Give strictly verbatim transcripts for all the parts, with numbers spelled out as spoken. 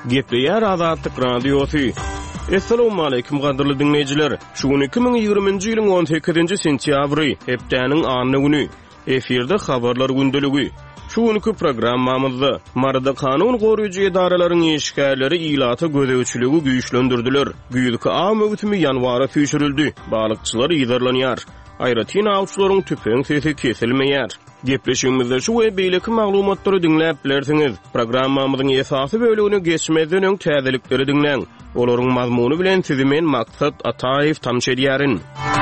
Gepleýär Azatlyk Radiosu. Assalamu alaykum gaderly dinleýijiler. Şugun iki bin ýygrymynjy ýylyň on sekizinji sentýabry, hepdäniň anyny güni. Eferde habarlar gündeligi. Şugunky programmamyzda marada kanun goruýjy edaralaryň işgärleri ilaty gödäwçiligi güýçlendirdiler. Güýdüki am öwtümi ýanwara tüýşürildi. Balykçylar ýydarlanýar. Aýratyn awçylaryň tüpeň sesi kesilmeýär. Gepleşigimizde şu we beýleki maglumatlary dinläp bilersiňiz. Programmamyzyň esasy bölügini geçmezden öň täzelikleri dinleň. Olaryň mazmuny bilen sizi men Maksat Ataýew tamşy edýärin.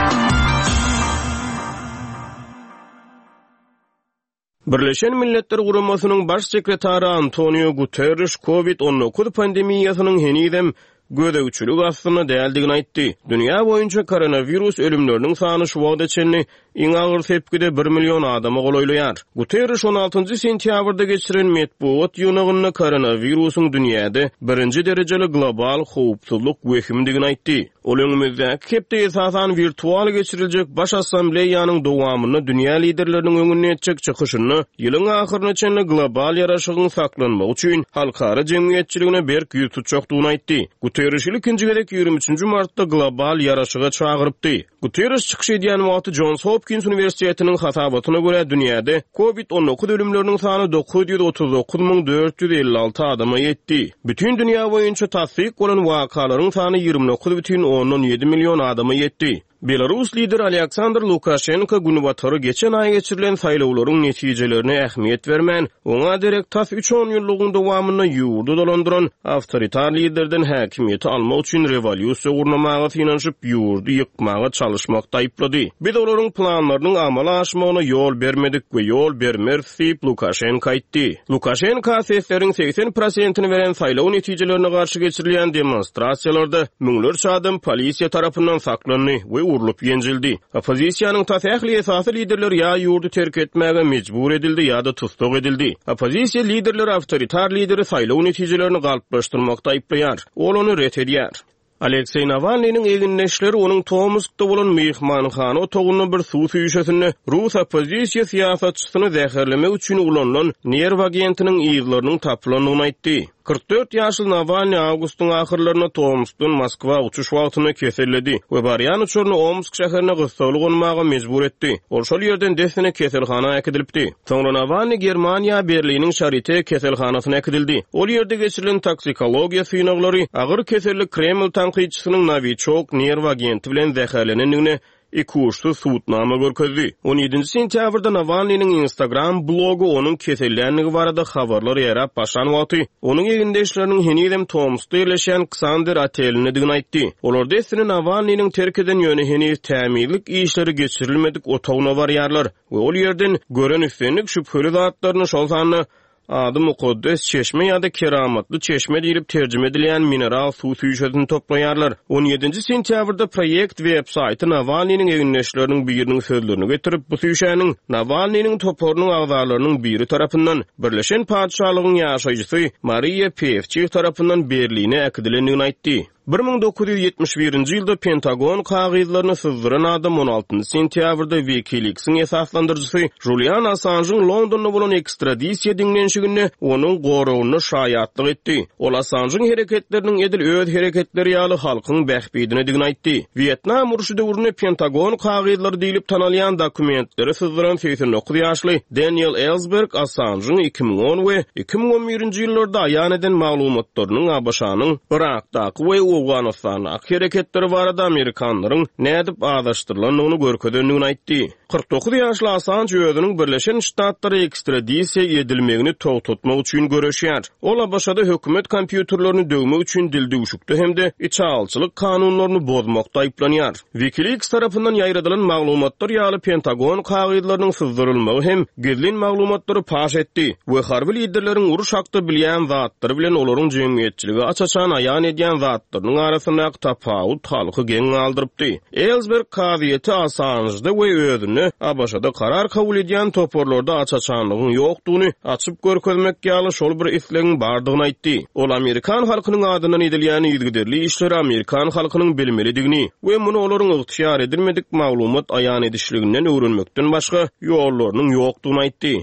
Birleşen Milletler Guramasynyň baş sekretary Antonio Guterres kovid on dokuz pandemiýasynyň henidem gödäwçilik astyna däldigini aýtdy. Dünýä boýunça koronavirus ölümleriniň sany şu wagda çenli iň agyr sepkide bir million adamy golaýlaýar. Guterres on altynjy sentýabrda geçiren medpuat ýygynyny koronavirusyň dünýäde birinji derejeli global howpsuzlyk wehimdigini aýtdy. Ol öňümizde kepde esasan virtual geçiriljek baş assambleýanyň dowamyny dünýä liderleriniň öňüne etjek çykyşyny ýylyň ahyryna çenli global ýaraşygyň saklanmagy üçin halkara jemgyýetçiligine berk ýüz tutjakdygyny aýtdy. Guterres ikinji gerek ýygrimi üçünji martda global ýaraşyga çagyrypdy. Guterres çykyş edýän wagty Johns Hopkins Universitetiniň hasabatyna görä dünýäde kovid on dokuz ölümleriniň sany dokuz ýüz otuz dokuz miň dört ýüz elli alty adama ýetdi. Bütün dünýä boýunça tasdik bolan wakalaryň sany ýygrimi dokuz бүтүн onuň ýedi million adama ýetdi. Belarus lider Aleksandr Lukashenko güni batary geçen aý geçirilen saýlawlaryň netijelerini ähmiýet bermän, oňa derek tas üç on ýyllygyň dowamyny ýurdu dolandyran awtoritar liderden häkimiýeti almak üçin rewolýusiýa gurnamaga finanşyp ýurdu ýykmaga çalışmakda aýplady. Biz olaryň planlarynyň amala aşmagyna ýol bermedik we ýol bermerik diýip Lukashenko aýtdy. Lukashenko sesleriň seksen prosentini beren saýlaw netijelerine garşy geçirilýän demonstrasiýalarda müňlerçe adam polisiýa tarapyndan saklandy we urulup ýenjildi. Opozisiýanyň täsähli esasy liderleri ýa ýurdu terk etmäge mejbur edildi ýa-da tutsak edildi. Opozisiýa liderleri awtoritar lideri saýlaw netijelerini galplaşdyrmakda aýplaýar. Ol ony ret edýär. Aleksey Navalnyň eginleşleri onuň Tomskda bolan mehmanhana otagyny bir suw süýşesini Rus opozisiýa siýasatçysyny zäherlemek üçin ulanylan nerw agentiniň ýygylarynyň tapylanyny aýtdy. kırk dört ýaşly Navalny awgustyň ahyrlaryna Tomskdan Moskwa uçuş wagtyny keselledi we barýan uçuryny Omsk şäherine gysgalyk olmaga mejbur etdi. Ol şol ýerden desine keselhana äkidilipdi. Soňra Navalny Germaniýa Berliniň Charité keselhanasyna äkidildi. Ol ýerde geçirilen toksikologiýa synaglary agyr kesellik Kreml tanqidçisynyň Novichok nerw agenti bilen zäherlenendigine iki uçsuz suwutnama görkezdi. on ýedinji sentýabrda Navalnyň Instagram blogu onuň kesellänligi barada habarlar ýarap başlan wagty onuň egindeşleriniň henidem Tomskda ýerleşen Ksander Atelindigini aýtdy. Olar desini Navalnyň terk eden ýöne henüz tämirlik işleri geçirilmedik otagyna barýarlar we ol ýerden gören üstünlik şüpheli zatlaryny şol sany Ady mukaddes çeşme ýa-da keramatly çeşme diýilip terjime edilýän mineral suw süýşesini toplaýarlar. on ýedinji sentýabrda proýekt web-saýty Navalnyň eginleşleriniň biriniň sözlerini getirip bu süýşäniň Navalnyň toporunyň agzalarynyň biri tarapyndan Birleşen Padşahlygyň ýaşaýjysy Maria Pevçik tarapyndan Berline äkidilendigini aýtdy. bir min dokuz ýüz ýetmiş birinji ýylda Pentagon kagyzlaryny syzdyran adam on altynjy sentýabrda WikiLeaks'in esaslandyrjysy Julian Assange'ın Londonda bolan ekstradisiýa dinlenşigini onuň goragyny şaýatlyk etdi. Ol Assange'ın hereketleriniň edil öz hereketleri ýaly halkyň bähbidine aýtdy. Vietnam uruşy döwründe Pentagon kagyzlary diýilip tanalýan dokumentleri syzdyran seksen dokuz ýaşly Daniel Ellsberg Assange'ın iki min on we iki min on birinji ýyllarda aýan eden maglumatlarynyň A B Ş'nyň Irakdaky we Awganistan hareketleri barada Amerikanlaryň nädip adaşdyrylandygyny görkedendigini aýtdy. kırk dokuz ýaşly Assange özüniň Birleşen Ştatlary ekstradisiýa edilmegini togtatmak üçin görüşýär. Ol A B Ş'da hökümet kompýuterlerini döwmek üçin dildewşikde hemde içalçylyk kanunlaryny bozmakda aýplanýar. WikiLeaks tarapyndan ýaýradylan maglumatlar ýaly Pentagon kagyzlarynyň syzdyrylmagy hem gizlin maglumatlary paş etdi we harby liderleriň uruş hakda bilýän zatlary bilen olaryň jemgyýetçiligi açaçan aýan edýän zatlar Ň arasynda tapawut halky geň aldyrypdy. Ellsberg kavyeti Assange'da we özüni A B Ş'da karar kabul edýän toporlarda açaçanlygyň ýokdugyny açyp görkezmek ýaly şol bir islegiň bardygyny aýtdy. Ol Amerikan halkynyň adyndan edilýän ýygyderli işleri Amerikan halkynyň bilmelidigini we muny olaryň ygtyşar edilmedik maglumat aýan edişliginden öwrenmekden başga ýollarynyň ýokdugyny aýtdy.